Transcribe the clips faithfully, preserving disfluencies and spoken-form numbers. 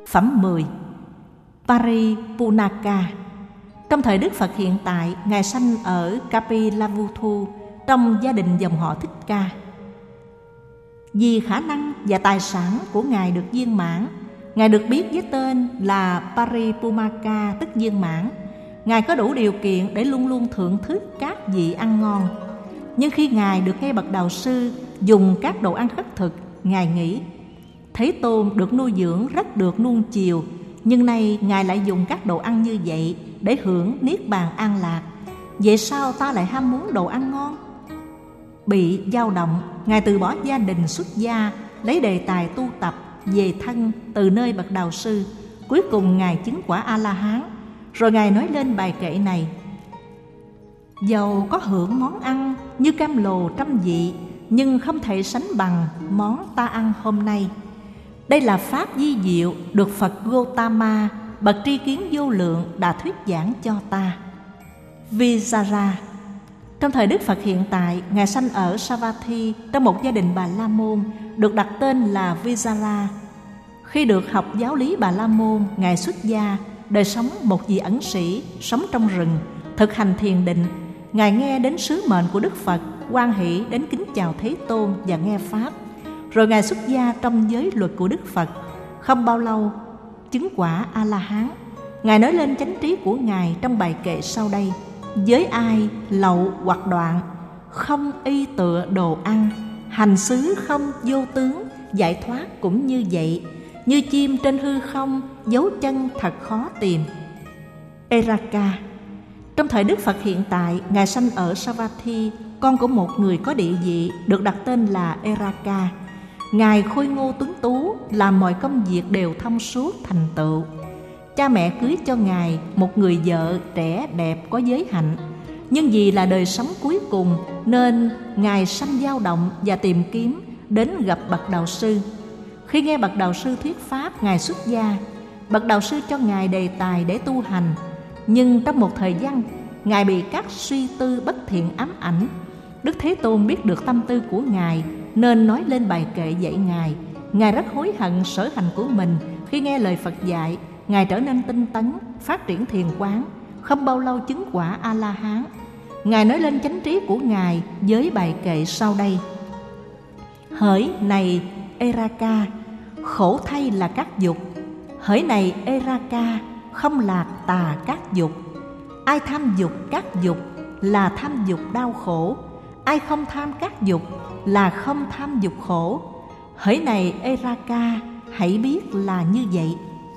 Phẩm mười. Paripunaka. Trong thời Đức Phật hiện tại, Ngài sanh ở Kapilavatthu trong gia đình dòng họ Thích Ca. Vì khả năng và tài sản của Ngài được viên mãn, Ngài được biết với tên là Paripunaka, tức viên mãn. Ngài có đủ điều kiện để luôn luôn thưởng thức các vị ăn ngon. Nhưng khi Ngài được nghe bậc đạo sư dùng các đồ ăn khất thực, Ngài nghĩ: Thế Tôn được nuôi dưỡng rất được nuông chiều, nhưng nay Ngài lại dùng các đồ ăn như vậy để hưởng niết bàn an lạc. Vậy sao ta lại ham muốn đồ ăn ngon? Bị dao động, Ngài từ bỏ gia đình xuất gia, lấy đề tài tu tập về thân từ nơi bậc đạo sư. Cuối cùng Ngài chứng quả A-la-hán. Rồi Ngài nói lên bài kệ này: Dầu có hưởng món ăn như cam lồ trăm vị, nhưng không thể sánh bằng món ta ăn hôm nay. Đây là pháp di diệu được Phật Gotama, bậc tri kiến vô lượng, đã thuyết giảng cho ta. Vijara. Trong thời Đức Phật hiện tại, Ngài sanh ở Savatthi trong một gia đình Bà La Môn, được đặt tên là Vijara. Khi được học giáo lý Bà La Môn, Ngài xuất gia, đời sống một vị ẩn sĩ, sống trong rừng, thực hành thiền định. Ngài nghe đến sứ mệnh của Đức Phật, hoan hỷ đến kính chào Thế Tôn và nghe pháp. Rồi Ngài xuất gia trong giới luật của Đức Phật. Không bao lâu, chứng quả A-la-hán. Ngài nói lên chánh trí của Ngài trong bài kệ sau đây: Với ai lậu hoặc đoạn, không y tựa đồ ăn, hành xứ không vô tướng, giải thoát cũng như vậy. Như chim trên hư không, dấu chân thật khó tìm. Eraka. Trong thời Đức Phật hiện tại, Ngài sanh ở Savatthi, con của một người có địa vị, được đặt tên là Eraka. Ngài khôi ngô tuấn tú, làm mọi công việc đều thông suốt thành tựu. Cha mẹ cưới cho Ngài một người vợ trẻ đẹp có giới hạnh. Nhưng vì là đời sống cuối cùng nên Ngài sanh dao động và tìm kiếm đến gặp bậc đạo sư. Khi nghe bậc đạo sư thuyết pháp, Ngài xuất gia. Bậc đạo sư cho Ngài đề tài để tu hành. Nhưng trong một thời gian, Ngài bị các suy tư bất thiện ám ảnh. Đức Thế Tôn biết được tâm tư của Ngài nên nói lên bài kệ dạy Ngài. Ngài rất hối hận sở hành của mình. Khi nghe lời Phật dạy, Ngài trở nên tinh tấn, phát triển thiền quán. Không bao lâu chứng quả A-la-hán. Ngài nói lên chánh trí của Ngài với bài kệ sau đây: Hỡi này Eraka, khổ thay là các dục. Hỡi này Eraka, không lạc tà các dục. Ai tham dục các dục là tham dục đau khổ. Ai không tham các dục là không tham dục khổ. Hỡi này Eraka, hãy biết là như vậy.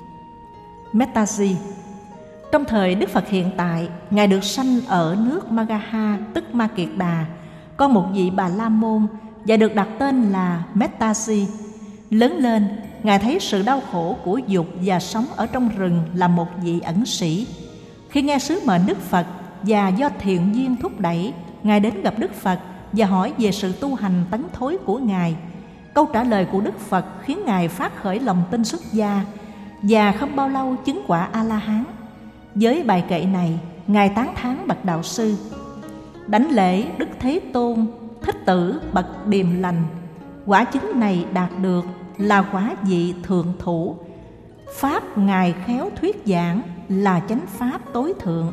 Metaji. Trong thời Đức Phật hiện tại, Ngài được sanh ở nước Magaha, tức Ma Kiệt Đà, con một vị Bà La Môn, và được đặt tên là Metaji. Lớn lên, Ngài thấy sự đau khổ của dục và sống ở trong rừng là một vị ẩn sĩ. Khi nghe sứ mệnh Đức Phật và do thiện duyên thúc đẩy, Ngài đến gặp Đức Phật và hỏi về sự tu hành tấn thối của Ngài. Câu trả lời của Đức Phật khiến Ngài phát khởi lòng tin xuất gia và không bao lâu chứng quả A-la-hán. Với bài kệ này, Ngài tán thán bậc đạo sư: Đảnh lễ Đức Thế Tôn, Thích Tử bậc điềm lành. Quả chứng này đạt được là quả vị thượng thủ. Pháp Ngài khéo thuyết giảng là chánh pháp tối thượng.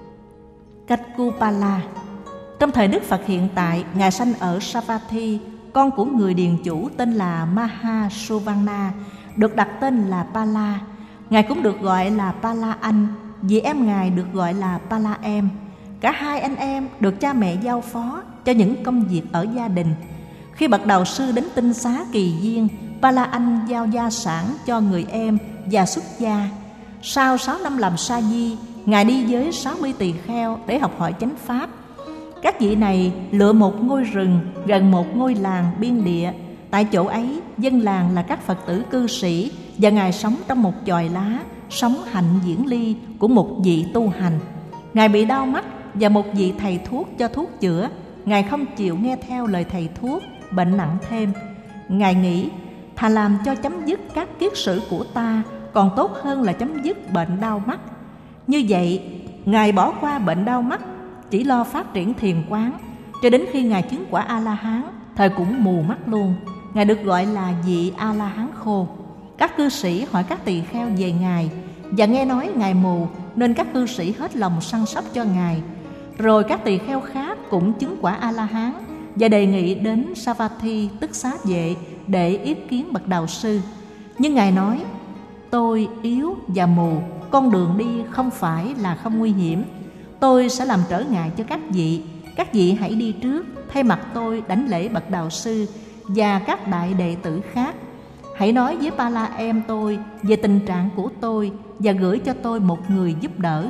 Kaccupala. Trong thời Đức Phật hiện tại, Ngài sanh ở Savatthi, con của người điền chủ tên là Mahasuvana, được đặt tên là Pala. Ngài cũng được gọi là Pala anh, vì em Ngài được gọi là Pala em. Cả hai anh em được cha mẹ giao phó cho những công việc ở gia đình. Khi bậc đạo sư đến tinh xá kỳ viên, Pala anh giao gia sản cho người em và xuất gia. Sau sáu năm làm sa di, Ngài đi với sáu mươi tỳ kheo để học hỏi chánh pháp. Các vị này lựa một ngôi rừng gần một ngôi làng biên địa. Tại chỗ ấy, dân làng là các Phật tử cư sĩ, và Ngài sống trong một chòi lá, sống hạnh diễn ly của một vị tu hành. Ngài bị đau mắt và một vị thầy thuốc cho thuốc chữa. Ngài không chịu nghe theo lời thầy thuốc, bệnh nặng thêm. Ngài nghĩ, thà làm cho chấm dứt các kiết sử của ta còn tốt hơn là chấm dứt bệnh đau mắt. Như vậy, Ngài bỏ qua bệnh đau mắt, chỉ lo phát triển thiền quán, cho đến khi Ngài chứng quả A-la-hán, thời cũng mù mắt luôn. Ngài được gọi là vị A-la-hán khô. các cư sĩ hỏi các tỳ kheo về Ngài, và nghe nói Ngài mù nên các cư sĩ hết lòng săn sóc cho Ngài. Rồi các tỳ kheo khác cũng chứng quả A-la-hán và đề nghị đến Savatthi tức Xá Vệ để yết kiến bậc đạo sư. Nhưng Ngài nói: tôi yếu và mù, con đường đi không phải là không nguy hiểm. Tôi sẽ làm trở ngại cho các vị. Các vị hãy đi trước, thay mặt tôi đảnh lễ bậc đạo sư và các đại đệ tử khác. Hãy nói với Pala em tôi về tình trạng của tôi và gửi cho tôi một người giúp đỡ.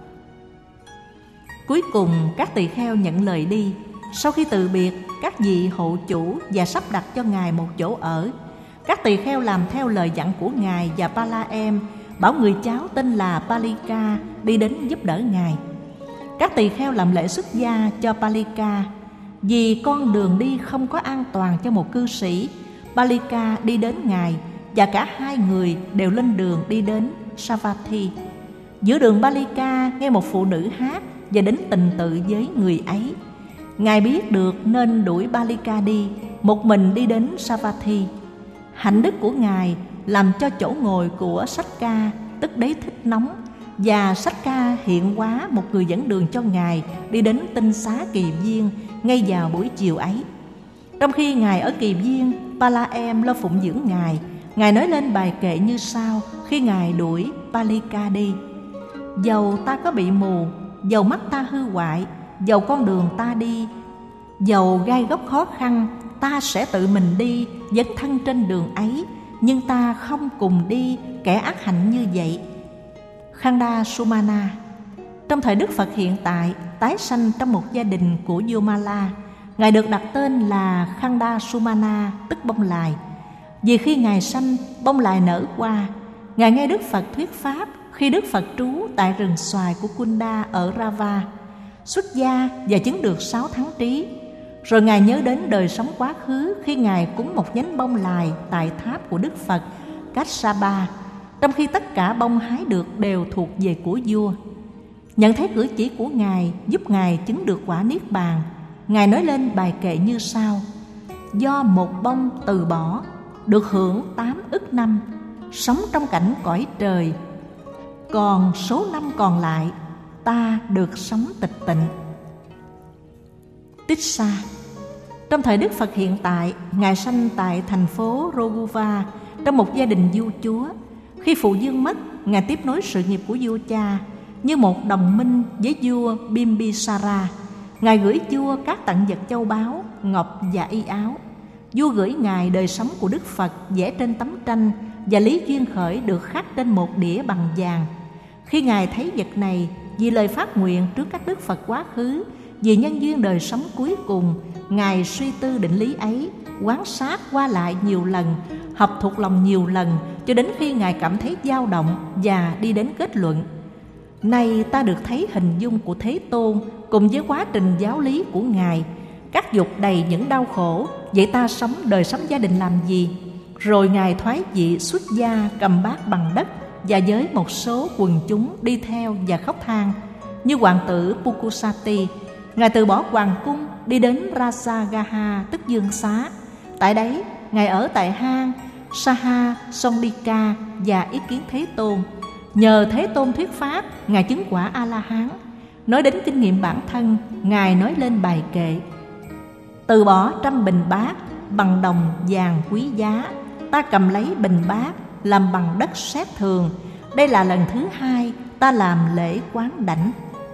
Cuối cùng các tỳ kheo nhận lời đi. Sau khi từ biệt, các vị hộ chủ và sắp đặt cho Ngài một chỗ ở. Các tỳ kheo làm theo lời dặn của Ngài và Pala em, bảo người cháu tên là Palika đi đến giúp đỡ Ngài. Các tỳ kheo làm lễ xuất gia cho Palika. Vì con đường đi không có an toàn cho một cư sĩ, Palika đi đến Ngài và cả hai người đều lên đường đi đến Savatthi. Giữa đường, Palika nghe một phụ nữ hát và đến tình tự với người ấy. Ngài biết được nên đuổi Palika đi, một mình đi đến Savatthi. Hạnh đức của Ngài làm cho chỗ ngồi của Sakka, tức Đế Thích, nóng, và Sakka hiện hóa một người dẫn đường cho Ngài đi đến tinh xá Kỳ Viên ngay vào buổi chiều ấy. Trong khi Ngài ở Kỳ Viên, Pala em lo phụng dưỡng Ngài. Ngài nói lên bài kệ như sau khi Ngài đuổi Palika đi: dầu ta có bị mù, dầu mắt ta hư hoại, dầu con đường ta đi, dầu gai góc khó khăn, ta sẽ tự mình đi dấn thân trên đường ấy, nhưng ta không cùng đi kẻ ác hạnh như vậy. Khanda Sumana. Trong thời Đức Phật hiện tại, tái sanh trong một gia đình của vua Mala. Ngài được đặt tên là Khanda Sumana, tức bông lài. Vì khi Ngài sanh, bông lài nở hoa. Ngài nghe Đức Phật thuyết pháp khi Đức Phật trú tại rừng xoài của Kunda ở Rava. Xuất gia và chứng được sáu tháng trí. Rồi Ngài nhớ đến đời sống quá khứ khi Ngài cúng một nhánh bông lài tại tháp của Đức Phật Kassapa, trong khi tất cả bông hái được đều thuộc về của vua. Nhận thấy cử chỉ của Ngài giúp Ngài chứng được quả Niết Bàn, Ngài nói lên bài kệ như sau: do một bông từ bỏ, được hưởng tám ức năm, sống trong cảnh cõi trời, còn số năm còn lại ta được sống tịch tịnh. Tissa. Trong thời Đức Phật hiện tại, Ngài sanh tại thành phố Roghuva trong một gia đình vua chúa. Khi phụ vương mất, Ngài tiếp nối sự nghiệp của vua cha như một đồng minh với vua Bimbisara. Ngài gửi vua các tặng vật châu báu, ngọc và y áo. Vua gửi Ngài đời sống của Đức Phật vẽ trên tấm tranh và Lý Duyên Khởi được khắc trên một đĩa bằng vàng. Khi Ngài thấy vật này, vì lời phát nguyện trước các Đức Phật quá khứ, vì nhân duyên đời sống cuối cùng, Ngài suy tư định lý ấy, quan sát qua lại nhiều lần, học thuộc lòng nhiều lần, cho đến khi Ngài cảm thấy dao động và đi đến kết luận: nay ta được thấy hình dung của Thế Tôn cùng với quá trình giáo lý của Ngài. Các dục đầy những đau khổ, vậy ta sống đời sống gia đình làm gì? Rồi Ngài thoái vị xuất gia, cầm bát bằng đất, và với một số quần chúng đi theo và khóc than. Như hoàng tử Pukusati, Ngài từ bỏ hoàng cung đi đến Rajagaha, tức Dương Xá. Tại đấy, Ngài ở tại hang Saha Sondika và ý kiến Thế Tôn. Nhờ Thế Tôn thuyết pháp, Ngài chứng quả A-la-hán. Nói đến kinh nghiệm bản thân, Ngài nói lên bài kệ: từ bỏ trăm bình bát bằng đồng vàng quý giá, ta cầm lấy bình bát làm bằng đất sét thường. Đây là lần thứ hai ta làm lễ quán đảnh.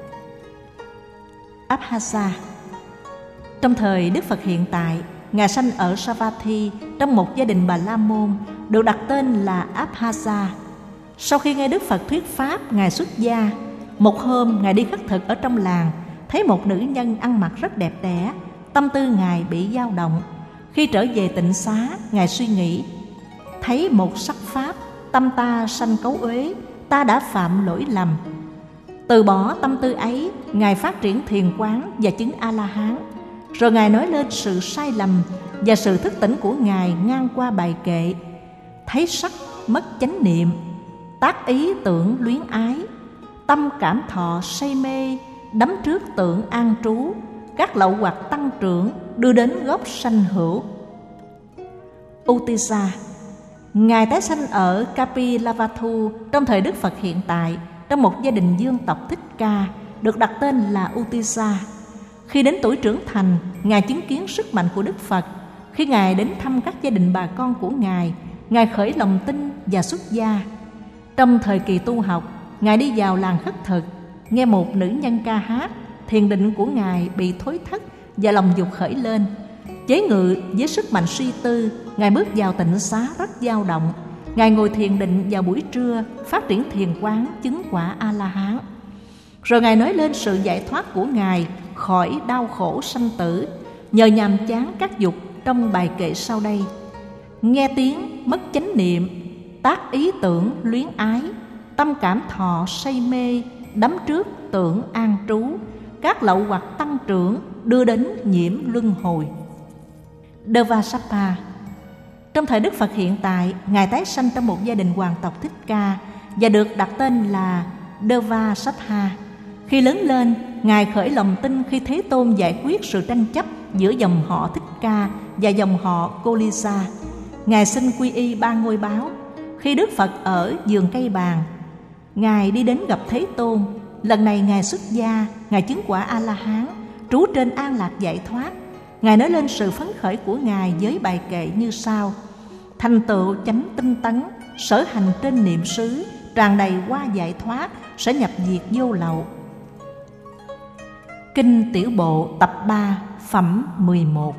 Abhasa. Trong thời Đức Phật hiện tại, Ngài sanh ở Savatthi trong một gia đình Bà La Môn, được đặt tên là Abhasa. Sau khi nghe Đức Phật thuyết pháp, Ngài xuất gia. Một hôm, Ngài đi khất thực ở trong làng, thấy một nữ nhân ăn mặc rất đẹp đẽ. Tâm tư Ngài bị dao động. Khi trở về tịnh xá, Ngài suy nghĩ: thấy một sắc pháp, tâm ta sanh cấu uế, ta đã phạm lỗi lầm. Từ bỏ tâm tư ấy, Ngài phát triển thiền quán và chứng A-la-hán. Rồi Ngài nói lên sự sai lầm và sự thức tỉnh của Ngài ngang qua bài kệ: thấy sắc mất chánh niệm, tác ý tưởng luyến ái, tâm cảm thọ say mê, đắm trước tưởng an trú, các lậu hoặc tăng trưởng đưa đến gốc sanh hữu. Utisa. Ngài tái sanh ở Kapilavatthu trong thời Đức Phật hiện tại, trong một gia đình dương tộc Thích Ca, được đặt tên là Utisa. Khi đến tuổi trưởng thành, Ngài chứng kiến sức mạnh của Đức Phật. Khi Ngài đến thăm các gia đình bà con của Ngài, Ngài khởi lòng tin và xuất gia. Trong thời kỳ tu học, Ngài đi vào làng khất thực, nghe một nữ nhân ca hát. Thiền định của Ngài bị thối thất và lòng dục khởi lên. Chế ngự với sức mạnh suy tư, Ngài bước vào tịnh xá rất dao động. Ngài ngồi thiền định vào buổi trưa, phát triển thiền quán, chứng quả A-la-hán. Rồi Ngài nói lên sự giải thoát của Ngài khỏi đau khổ sanh tử nhờ nhàm chán các dục trong bài kệ sau đây. Nghe tiếng mất chánh niệm, tác ý tưởng luyến ái, tâm cảm thọ say mê, đắm trước tưởng an trú, các lậu hoặc tăng trưởng đưa đến nhiễm luân hồi. Devasapa. Trong thời Đức Phật hiện tại, Ngài tái sanh trong một gia đình hoàng tộc Thích Ca và được đặt tên là Devasatha. Khi lớn lên, Ngài khởi lòng tin khi Thế Tôn giải quyết sự tranh chấp giữa dòng họ Thích Ca và dòng họ Kolisa. Ngài xin quy y ba ngôi báo. Khi Đức Phật ở vườn cây bàn, Ngài đi đến gặp Thế Tôn. Lần này Ngài xuất gia, Ngài chứng quả A-la-hán, trú trên an lạc giải thoát. Ngài nói lên sự phấn khởi của Ngài với bài kệ như sau: thành tựu chánh tinh tấn, sở hành trên niệm xứ, tràn đầy hoa giải thoát, sẽ nhập diệt vô lậu. Kinh Tiểu Bộ tập ba, phẩm mười một.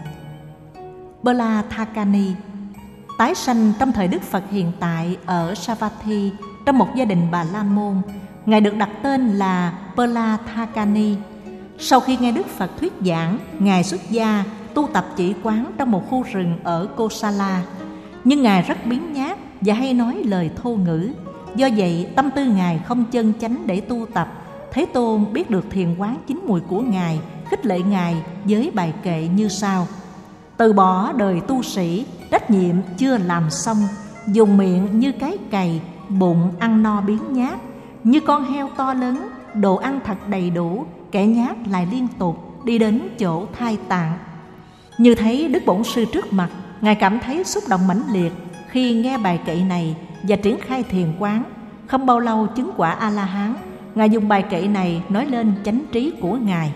Bala Thakani tái sanh trong thời Đức Phật hiện tại ở Savatthi trong một gia đình Bà La Môn. Ngài được đặt tên là Bala Thakani. Sau khi nghe Đức Phật thuyết giảng, Ngài xuất gia tu tập chỉ quán trong một khu rừng ở Kosala. Nhưng Ngài rất biếng nhác và hay nói lời thô ngữ. Do vậy tâm tư Ngài không chân chánh để tu tập. Thế Tôn biết được thiền quán chín mùi của Ngài, khích lệ Ngài với bài kệ như sau: từ bỏ đời tu sĩ, trách nhiệm chưa làm xong, dùng miệng như cái cày, bụng ăn no biếng nhác, như con heo to lớn, đồ ăn thật đầy đủ, kẻ nhát lại liên tục đi đến chỗ thai tạng. Như thấy Đức Bổn Sư trước mặt, Ngài cảm thấy xúc động mãnh liệt khi nghe bài kệ này và triển khai thiền quán. Không bao lâu chứng quả A-la-hán. Ngài dùng bài kệ này nói lên chánh trí của Ngài.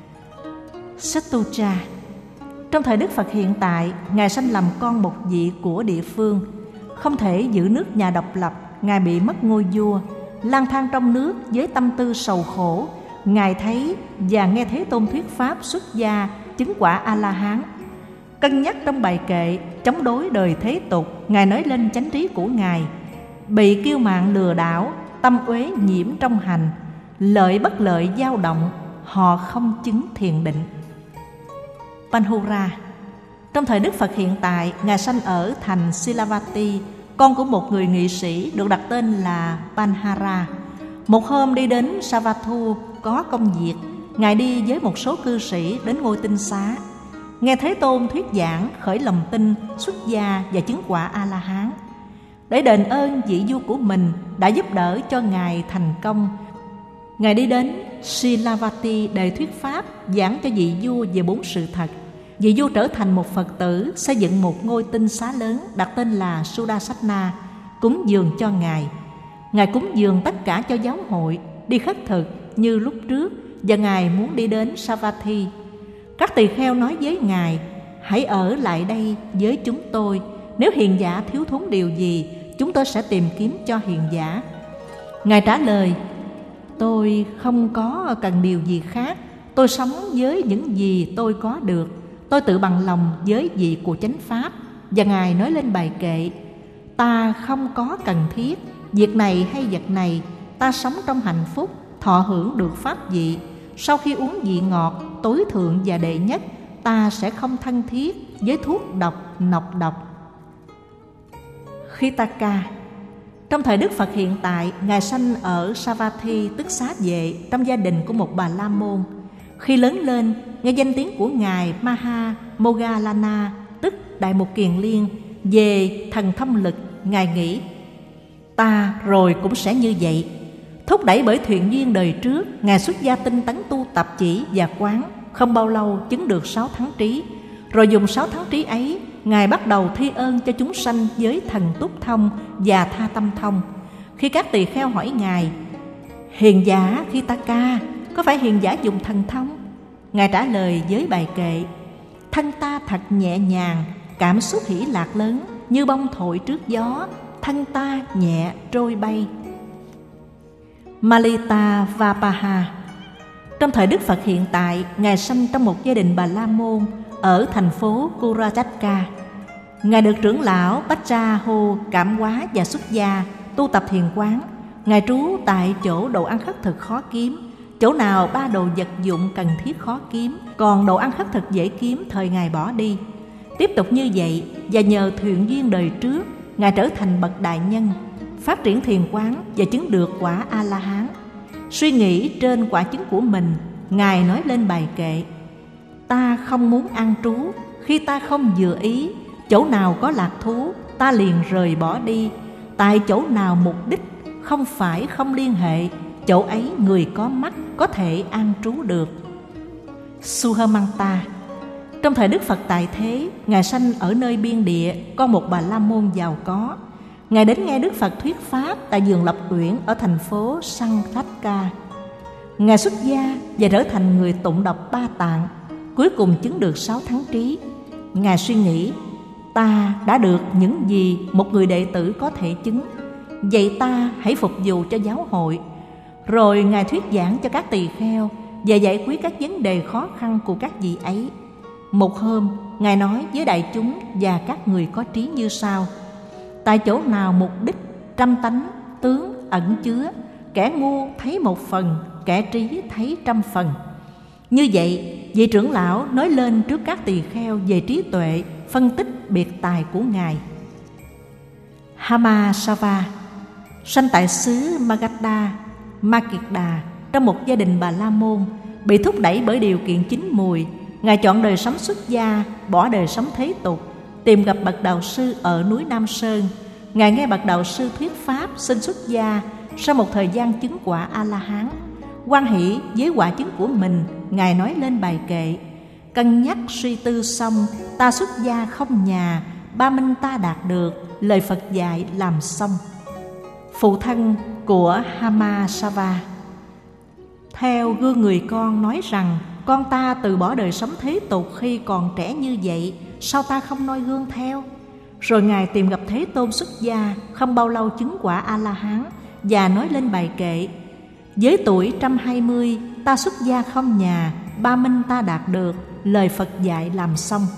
Sattuja. Trong thời Đức Phật hiện tại, Ngài sanh làm con một vị của địa phương. Không thể giữ nước nhà độc lập, Ngài bị mất ngôi vua. Lang thang trong nước với tâm tư sầu khổ, Ngài thấy và nghe Thế Tôn thuyết pháp xuất gia, chứng quả A-la-hán. Cân nhắc trong bài kệ chống đối đời thế tục, Ngài nói lên chánh trí của Ngài. Bị kiêu mạn lừa đảo, tâm uế nhiễm trong hành, lợi bất lợi dao động, họ không chứng thiền định. Panhura. Trong thời Đức Phật hiện tại, Ngài sanh ở thành Silavati, con của một người nghị sĩ được đặt tên là Panhara. Một hôm đi đến Savathu có công việc, Ngài đi với một số cư sĩ đến ngôi tinh xá. Nghe Thế Tôn thuyết giảng, khởi lòng tin, xuất gia và chứng quả A-la-hán. Để đền ơn vị vua của mình đã giúp đỡ cho Ngài thành công, Ngài đi đến Silavati để thuyết pháp, giảng cho vị vua về bốn sự thật. Vị vua trở thành một Phật tử, xây dựng một ngôi tinh xá lớn đặt tên là Sudasatna, cúng dường cho Ngài. Ngài cúng dường tất cả cho giáo hội, đi khất thực như lúc trước, và Ngài muốn đi đến Savatthi. Các tỳ kheo nói với Ngài: hãy ở lại đây với chúng tôi, nếu hiền giả thiếu thốn điều gì, chúng tôi sẽ tìm kiếm cho hiền giả. Ngài trả lời: tôi không có cần điều gì khác, tôi sống với những gì tôi có được, tôi tự bằng lòng với vị của chánh pháp. Và Ngài nói lên bài kệ: ta không có cần thiết việc này hay vật này, ta sống trong hạnh phúc, thọ hưởng được pháp vị. Sau khi uống vị ngọt tối thượng và đệ nhất, ta sẽ không thân thiết với thuốc độc, nọc độc. Khitaka. Trong thời Đức Phật hiện tại, Ngài sanh ở Savatthi, tức Xá Vệ, trong gia đình của một Bà La Môn. Khi lớn lên, nghe danh tiếng của Ngài Maha Moggallana, tức Đại Mục Kiền Liên, về thần thông lực, Ngài nghĩ: ta rồi cũng sẽ như vậy. Thúc đẩy bởi thuyện duyên đời trước, Ngài xuất gia tinh tấn tu tập chỉ và quán. Không bao lâu chứng được sáu thắng trí. Rồi dùng sáu tháng trí ấy, Ngài bắt đầu thi ơn cho chúng sanh với thần túc thông và tha tâm thông. Khi các tỳ kheo hỏi Ngài: Hiền giả khi ta ca, có phải hiền giả dùng thần thông? Ngài trả lời với bài kệ: Thân ta thật nhẹ nhàng, cảm xúc hỷ lạc lớn, như bông thổi trước gió, thân ta nhẹ trôi bay. Malita Vapaha. Trong thời Đức Phật hiện tại, Ngài sanh trong một gia đình Bà La Môn ở thành phố Kurachaka. Ngài được trưởng lão Baccha-ho cảm hóa và xuất gia, tu tập thiền quán. Ngài trú tại chỗ đồ ăn khất thực khó kiếm, chỗ nào ba đồ vật dụng cần thiết khó kiếm, còn đồ ăn khất thực dễ kiếm thời Ngài bỏ đi. Tiếp tục như vậy, và nhờ thuyền duyên đời trước, Ngài trở thành bậc đại nhân, phát triển thiền quán và chứng được quả A-la-hán. Suy nghĩ trên quả chứng của mình, Ngài nói lên bài kệ: Ta không muốn an trú, khi ta không vừa ý, chỗ nào có lạc thú, ta liền rời bỏ đi. Tại chỗ nào mục đích không phải không liên hệ, chỗ ấy người có mắt có thể an trú được. Suhamanta. Trong thời Đức Phật tại thế, Ngài sanh ở nơi biên địa, có một Bà La Môn giàu có. Ngài đến nghe Đức Phật thuyết pháp tại vườn Lập Uyển ở thành phố Sankhatka. Ngài xuất gia và trở thành người tụng đọc ba tạng, cuối cùng chứng được sáu tháng trí. Ngài suy nghĩ: Ta đã được những gì một người đệ tử có thể chứng, vậy ta hãy phục vụ cho giáo hội. Rồi Ngài thuyết giảng cho các tỳ kheo và giải quyết các vấn đề khó khăn của các vị ấy. Một hôm, Ngài nói với đại chúng và các người có trí như sau: Tại chỗ nào mục đích, trăm tánh, tướng ẩn chứa, kẻ ngu thấy một phần, kẻ trí thấy trăm phần. Như vậy, vị trưởng lão nói lên trước các tỳ kheo về trí tuệ, phân tích biệt tài của Ngài. Hamasava. Sanh tại xứ Magadha, Makida, trong một gia đình Bà La Môn. Bị thúc đẩy bởi điều kiện chín mùi, Ngài chọn đời sống xuất gia, bỏ đời sống thế tục, tìm gặp bậc đạo sư ở núi Nam Sơn. Ngài nghe bậc đạo sư thuyết pháp, xin xuất gia. Sau một thời gian chứng quả A-la-hán, hoan hỷ với quả chứng của mình, Ngài nói lên bài kệ: Cân nhắc suy tư xong, ta xuất gia không nhà, ba minh ta đạt được, lời Phật dạy làm xong. Phụ thân của Hamasava. Theo gương người con nói rằng, con ta từ bỏ đời sống thế tục khi còn trẻ như vậy, sao ta không noi gương theo? Rồi Ngài tìm gặp Thế Tôn xuất gia, không bao lâu chứng quả A-la-hán và nói lên bài kệ: Với tuổi trăm hai mươi, ta xuất gia không nhà, ba minh ta đạt được, lời Phật dạy làm xong.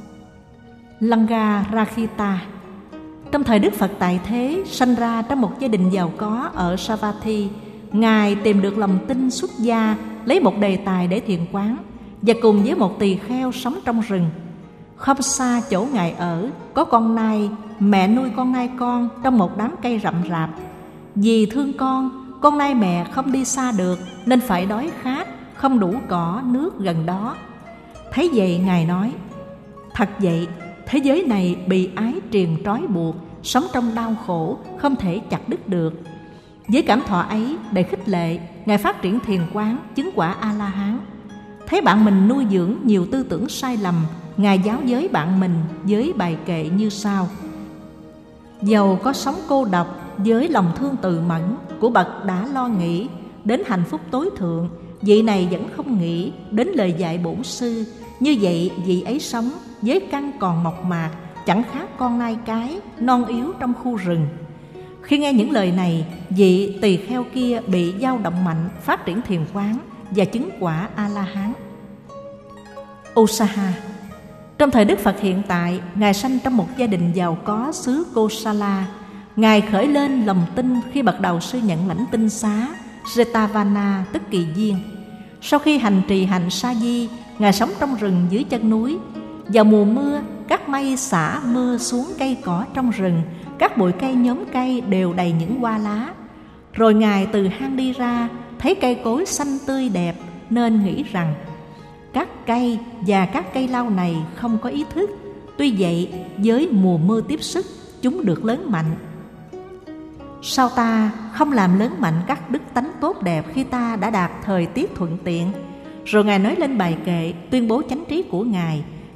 Langa Rakhita. Trong thời Đức Phật tại thế, sanh ra trong một gia đình giàu có ở Savatthi. Ngài tìm được lòng tin xuất gia, lấy một đề tài để thiền quán, và cùng với một tỳ kheo sống trong rừng. Không xa chỗ Ngài ở, có con nai, mẹ nuôi con nai con trong một đám cây rậm rạp. Vì thương con, con nai mẹ không đi xa được, nên phải đói khát, không đủ cỏ, nước gần đó. Thấy vậy Ngài nói: Thật vậy, thế giới này bị ái triền trói buộc, sống trong đau khổ, không thể chặt đứt được. Với cảm thọ ấy, để khích lệ, Ngài phát triển thiền quán, chứng quả A-la-hán. Thấy bạn mình nuôi dưỡng nhiều tư tưởng sai lầm, Ngài giáo giới bạn mình với bài kệ như sau: Dầu có sống cô độc, với lòng thương từ mẫn của bậc đã lo nghĩ đến hạnh phúc tối thượng, vị này vẫn không nghĩ đến lời dạy bổn sư. Như vậy vị ấy sống với căn còn mộc mạc, chẳng khác con nai cái non yếu trong khu rừng. Khi nghe những lời này, vị tỳ kheo kia bị dao động mạnh, phát triển thiền quán và chứng quả A-la-hán. Usaha. Trong thời Đức Phật hiện tại, Ngài sanh trong một gia đình giàu có xứ Kosala. Ngài khởi lên lòng tin khi bậc đạo sư nhận lãnh tinh xá Jetavana, tức kỳ viên. Sau khi hành trì hạnh sa di, Ngài sống trong rừng dưới chân núi. Vào mùa mưa, các mây xả mưa xuống cây cỏ trong rừng, các bụi cây nhóm cây đều đầy những hoa lá. Rồi Ngài từ hang đi ra, thấy cây cối xanh tươi đẹp, nên nghĩ rằng các cây và các cây lau này không có ý thức. Tuy vậy, với mùa mưa tiếp sức, chúng được lớn mạnh. Sao ta không làm lớn mạnh các đức tánh tốt đẹp khi ta đã đạt thời tiết thuận tiện? Rồi Ngài nói lên bài kệ tuyên bố chánh trí của Ngài.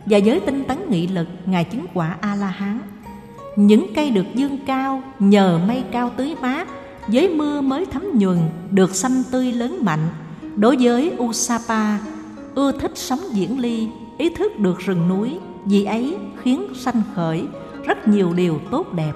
và với tinh tấn nghị lực, Ngài chứng quả A-la-hán. Những cây được dương cao nhờ mây cao tưới mát, với mưa mới thấm nhuần, được xanh tươi lớn mạnh. Đối với Usapa, ưa thích sống diễn ly, ý thức được rừng núi, vì ấy khiến sanh khởi rất nhiều điều tốt đẹp.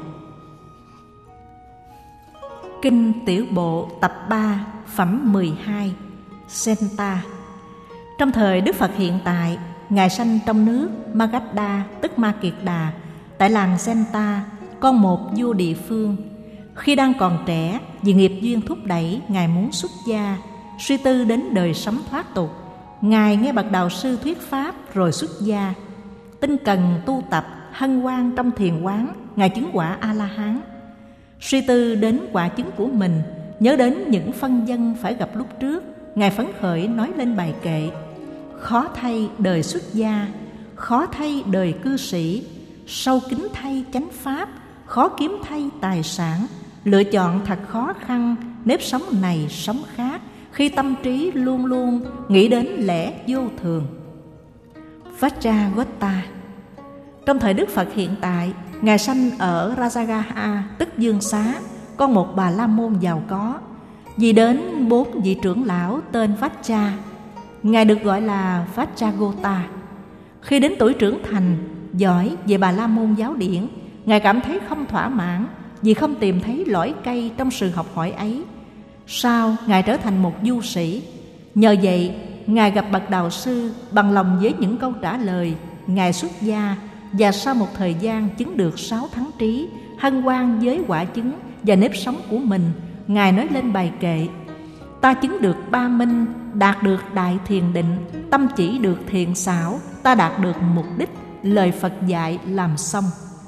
Kinh Tiểu Bộ tập ba, phẩm mười hai, Senta. Trong thời Đức Phật hiện tại, Ngài sanh trong nước Magadha, tức Ma Kiệt Đà, tại làng Senta, con một vua địa phương. Khi đang còn trẻ, vì nghiệp duyên thúc đẩy, Ngài muốn xuất gia, suy tư đến đời sống thoát tục. Ngài nghe bậc đạo sư thuyết pháp rồi xuất gia. Tinh cần tu tập, hân hoan trong thiền quán, Ngài chứng quả A-la-hán. Suy tư đến quả chứng của mình, nhớ đến những phân dân phải gặp lúc trước, Ngài phấn khởi nói lên bài kệ: khó thay đời xuất gia, khó thay đời cư sĩ, sâu kín thay chánh pháp, khó kiếm thay tài sản. Lựa chọn thật khó khăn, nếp sống này sống khác, khi tâm trí luôn luôn nghĩ đến lẽ vô thường. Vajragota. Trong thời Đức Phật hiện tại, Ngài sanh ở Rajagaha, tức Dương Xá, con một bà la môn giàu có. Vì đến bốn vị trưởng lão tên Vajra, Ngài được gọi là Vajragota. Khi đến tuổi trưởng thành, giỏi về bà la môn giáo điển, Ngài cảm thấy không thỏa mãn vì không tìm thấy lõi cây trong sự học hỏi ấy. Sau, Ngài trở thành một du sĩ. Nhờ vậy, Ngài gặp bậc đạo sư, bằng lòng với những câu trả lời, Ngài xuất gia, và sau một thời gian chứng được sáu thắng trí, hân hoan với quả chứng và nếp sống của mình, Ngài nói lên bài kệ: ta chứng được ba minh, đạt được đại thiền định, tâm chỉ được thiện xảo, ta đạt được mục đích, lời Phật dạy làm xong.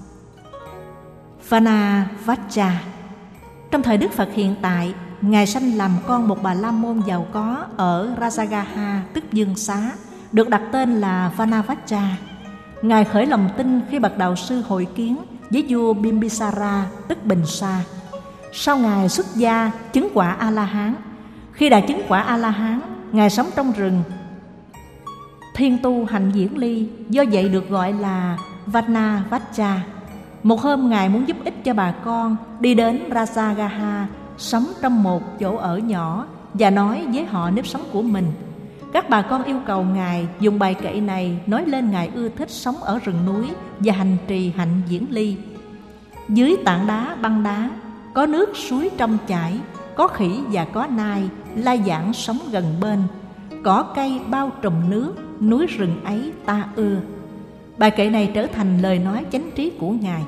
Vanavajja. Trong thời Đức Phật hiện tại, Ngài sanh làm con một bà la môn giàu có ở Rajagaha, tức Dương Xá, được đặt tên là Vanavajja. Ngài khởi lòng tin khi bậc đạo sư hội kiến với vua Bimbisara, tức Bình Sa. Sau Ngài xuất gia chứng quả A-la-hán. Khi đã chứng quả A-la-hán, Ngài sống trong rừng thiên tu hành diễn ly, do vậy được gọi là Vanavajja. Một hôm, Ngài muốn giúp ích cho bà con, đi đến Rajagaha, sống trong một chỗ ở nhỏ và nói với họ nếp sống của mình. Các bà con yêu cầu Ngài dùng bài kệ này nói lên Ngài ưa thích sống ở rừng núi và hành trì hạnh diễn ly. Dưới tảng đá băng đá, có nước suối trong chảy, có khỉ và có nai, lai vãng sống gần bên. Cỏ cây bao trùm nước, núi rừng ấy ta ưa. Bài kệ này trở thành lời nói chánh trí của Ngài.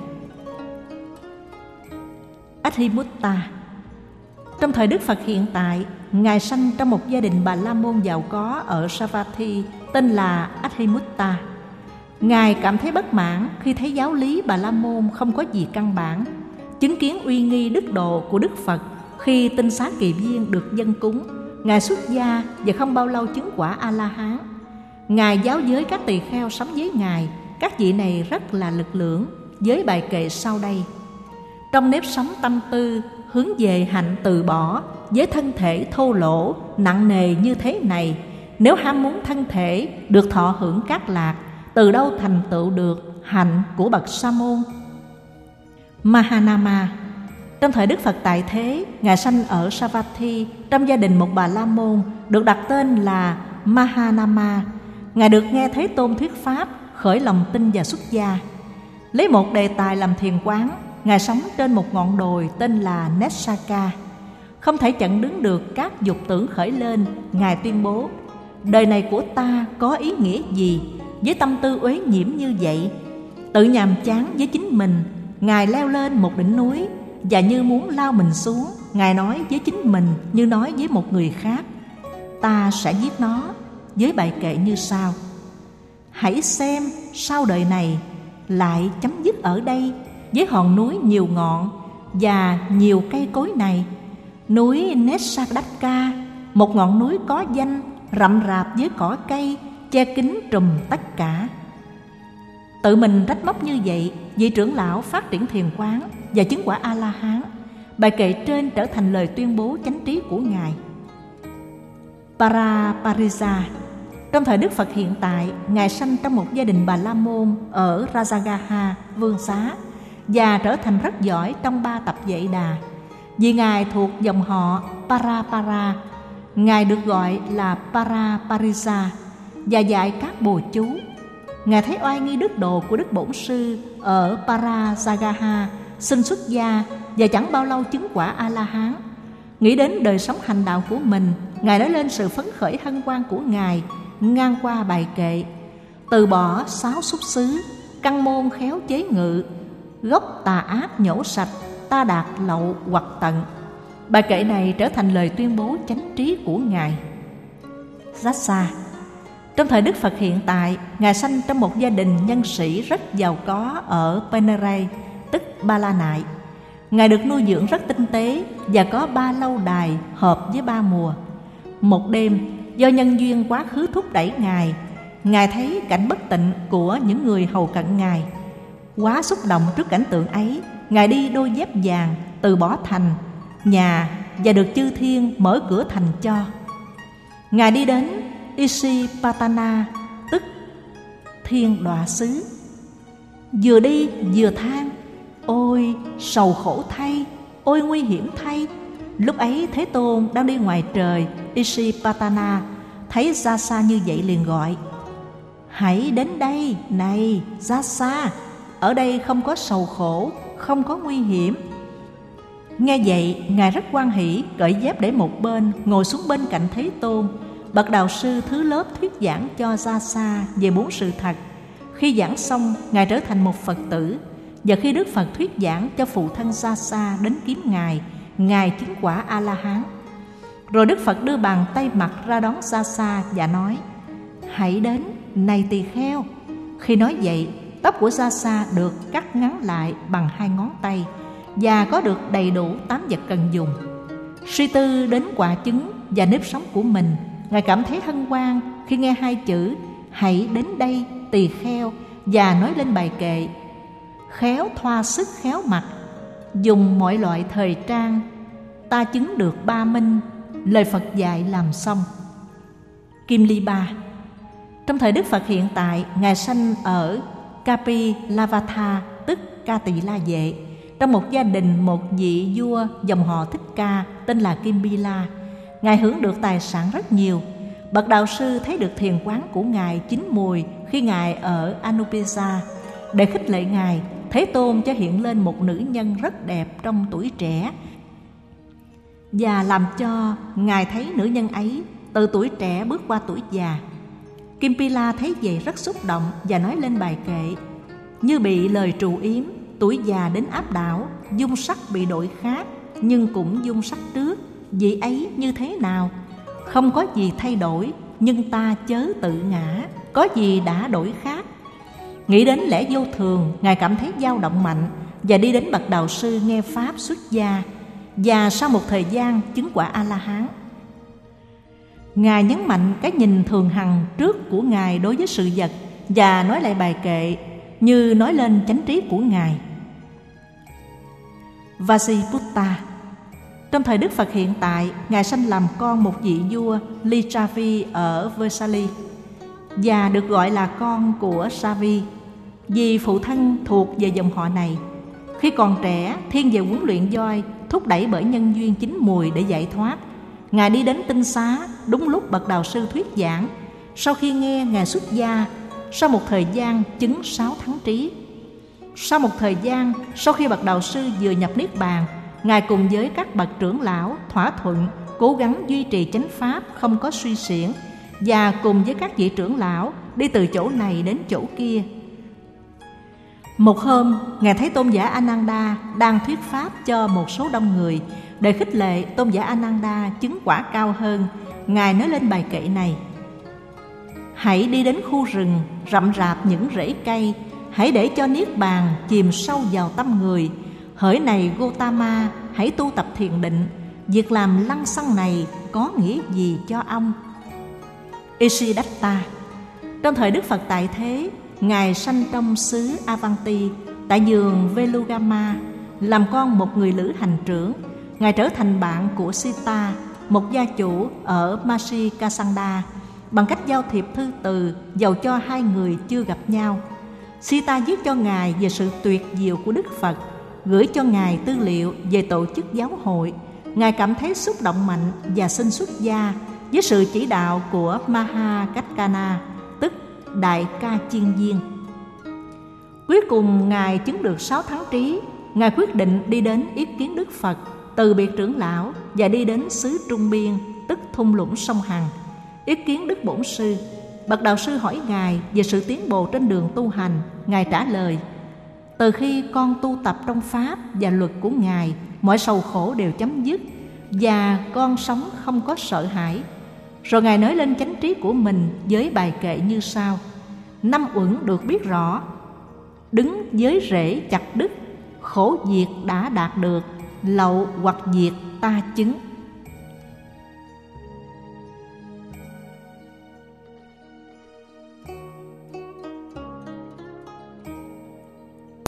Adhimutta. Trong thời Đức Phật hiện tại, Ngài sanh trong một gia đình bà la môn giàu có ở Savatthi tên là Adhimutta. Ngài cảm thấy bất mãn khi thấy giáo lý bà la môn không có gì căn bản. Chứng kiến uy nghi đức độ của Đức Phật khi tinh xá kỳ viên được dâng cúng, Ngài xuất gia và không bao lâu chứng quả A-la-hán. Ngài giáo giới các tỳ kheo sống với Ngài. Các vị này rất là lực lưỡng với bài kệ sau đây: trong nếp sống tâm tư hướng về hạnh từ bỏ, với thân thể thô lỗ nặng nề như thế này, nếu ham muốn thân thể được thọ hưởng các lạc, từ đâu thành tựu được hạnh của bậc sa môn? Mahanama. Trong thời Đức Phật tại thế, Ngài sanh ở Savatthi trong gia đình một bà la môn, được đặt tên là Mahanama. Ngài được nghe Thế Tôn thuyết pháp, khởi lòng tin và xuất gia. Lấy một đề tài làm thiền quán, Ngài sống trên một ngọn đồi tên là Nessaka. Không thể chặn đứng được các dục tưởng khởi lên, Ngài tuyên bố: đời này của ta có ý nghĩa gì với tâm tư uế nhiễm như vậy? Tự nhàm chán với chính mình, Ngài leo lên một đỉnh núi, và như muốn lao mình xuống, Ngài nói với chính mình như nói với một người khác: ta sẽ giết nó, với bài kệ như sau: hãy xem sau đời này lại chấm dứt ở đây, với hòn núi nhiều ngọn và nhiều cây cối này. Núi Nessaka, một ngọn núi có danh, rậm rạp với cỏ cây, che kín trùm tất cả. Tự mình trách móc như vậy, vị trưởng lão phát triển thiền quán và chứng quả A-la-hán. Bài kệ trên trở thành lời tuyên bố chánh trí của Ngài. Paraparisa. Trong thời Đức Phật hiện tại, Ngài sanh trong một gia đình Bà La Môn ở Rajagaha, Vương Xá, và trở thành rất giỏi trong ba tập Vệ Đà. Vì Ngài thuộc dòng họ Parapara, Ngài được gọi là Paraparisa và dạy các bồ chú. Ngài thấy oai nghi đức độ của Đức Bổn Sư ở Parajagaha, xin xuất gia và chẳng bao lâu chứng quả A-la-hán. Nghĩ đến đời sống hành đạo của mình, Ngài nói lên sự phấn khởi hân hoan của Ngài ngang qua bài kệ: từ bỏ sáu xúc xứ, căn môn khéo chế ngự, gốc tà ác nhổ sạch, ta đạt lậu hoặc tận. Bài kệ này trở thành lời tuyên bố chánh trí của Ngài. Jasa. Trong thời Đức Phật hiện tại, Ngài sanh trong một gia đình nhân sĩ rất giàu có ở Penerai, tức Ba La Nại. Ngài được nuôi dưỡng rất tinh tế và có ba lâu đài hợp với ba mùa. Một đêm, do nhân duyên quá khứ thúc đẩy Ngài, Ngài thấy cảnh bất tịnh của những người hầu cận Ngài. Quá xúc động trước cảnh tượng ấy, Ngài đi đôi dép vàng, từ bỏ thành, nhà và được chư thiên mở cửa thành cho. Ngài đi đến Isipatana, tức thiên đọa xứ. Vừa đi vừa than: ôi sầu khổ thay, ôi nguy hiểm thay. Lúc ấy Thế Tôn đang đi ngoài trời Isipatana, thấy Jasa như vậy liền gọi: hãy đến đây này Jasa, ở đây không có sầu khổ, không có nguy hiểm. Nghe vậy, Ngài rất hoan hỷ, cởi dép để một bên, ngồi xuống bên cạnh Thế Tôn. Bậc đạo sư thứ lớp thuyết giảng cho Jasa về bốn sự thật. Khi giảng xong, Ngài trở thành một Phật tử. Và khi Đức Phật thuyết giảng cho phụ thân Jasa đến kiếm Ngài, Ngài chứng quả A-la-hán. Rồi Đức Phật đưa bàn tay mặt ra đón Jasa và nói: hãy đến này tỳ kheo. Khi nói vậy, tóc của Jasa được cắt ngắn lại bằng hai ngón tay và có được đầy đủ tám vật cần dùng. Suy tư đến quả chứng và nếp sống của mình, Ngài cảm thấy hân hoan khi nghe hai chữ hãy đến đây tỳ kheo và nói lên bài kệ: khéo thoa sức khéo mặt, dùng mọi loại thời trang, ta chứng được ba minh, lời Phật dạy làm xong. Kim Ly Ba. Trong thời Đức Phật hiện tại, Ngài sanh ở Kapilavatha, tức Ca Tỳ La Vệ, trong một gia đình một vị vua dòng họ Thích Ca tên là Kim Bi La. Ngài hưởng được tài sản rất nhiều. Bậc đạo sư thấy được thiền quán của Ngài chín mùi khi Ngài ở Anupisa. Để khích lệ Ngài, Thế Tôn cho hiện lên một nữ nhân rất đẹp trong tuổi trẻ, và làm cho Ngài thấy nữ nhân ấy từ tuổi trẻ bước qua tuổi già. Kim Pi La thấy vậy rất xúc động và nói lên bài kệ: như bị lời trù yếm, tuổi già đến áp đảo, dung sắc bị đổi khác, nhưng cũng dung sắc trước. Vị ấy như thế nào? Không có gì thay đổi, nhưng ta chớ tự ngã, có gì đã đổi khác. Nghĩ đến lẽ vô thường, Ngài cảm thấy dao động mạnh và đi đến bậc đạo sư nghe pháp xuất gia, và sau một thời gian chứng quả A-la-hán. Ngài nhấn mạnh cái nhìn thường hằng trước của Ngài đối với sự vật và nói lại bài kệ như nói lên chánh trí của Ngài. Vasiputta. Trong thời Đức Phật hiện tại, Ngài sanh làm con một vị vua Lichavi ở Vesali và được gọi là con của Savi vì phụ thân thuộc về dòng họ này. Khi còn trẻ, thiên về huấn luyện voi, thúc đẩy bởi nhân duyên chín mùi để giải thoát. Ngài đi đến tinh xá đúng lúc bậc đạo sư thuyết giảng. Sau khi nghe Ngài xuất gia, sau một thời gian chứng sáu tháng trí. Sau một thời gian, sau khi bậc đạo sư vừa nhập niết bàn, Ngài cùng với các bậc trưởng lão thỏa thuận cố gắng duy trì chánh pháp không có suy xiển, và cùng với các vị trưởng lão đi từ chỗ này đến chỗ kia. Một hôm, Ngài thấy tôn giả Ananda đang thuyết pháp cho một số đông người. Để khích lệ tôn giả Ananda chứng quả cao hơn, Ngài nói lên bài kệ này: hãy đi đến khu rừng rậm rạp những rễ cây, hãy để cho niết bàn chìm sâu vào tâm người. Hỡi này Gotama, hãy tu tập thiền định. Việc làm lăng xăng này có nghĩa gì cho ông? Isidatta. Trong thời Đức Phật tại thế, Ngài sanh trong xứ Avanti tại vườn Velugama, làm con một người lữ hành trưởng. Ngài trở thành bạn của Sita, một gia chủ ở Masikasanda, bằng cách giao thiệp thư từ, dầu cho hai người chưa gặp nhau. Sita viết cho Ngài về sự tuyệt diệu của Đức Phật, gửi cho Ngài tư liệu về tổ chức giáo hội. Ngài cảm thấy xúc động mạnh và xin xuất gia với sự chỉ đạo của Maha Kaccana, tức Đại Ca Chiên Viên. Cuối cùng Ngài chứng được sáu tháng trí. Ngài quyết định đi đến ý kiến Đức Phật, từ biệt trưởng lão và đi đến xứ Trung Biên, tức thung lũng sông Hằng, ý kiến Đức Bổn Sư. Bậc đạo sư hỏi Ngài về sự tiến bộ trên đường tu hành. Ngài trả lời: từ khi con tu tập trong pháp và luật của Ngài, mọi sầu khổ đều chấm dứt và con sống không có sợ hãi. Rồi Ngài nói lên chánh trí của mình với bài kệ như sau: năm uẩn được biết rõ, đứng với rễ chặt đứt, khổ diệt đã đạt được, lậu hoặc diệt ta chứng.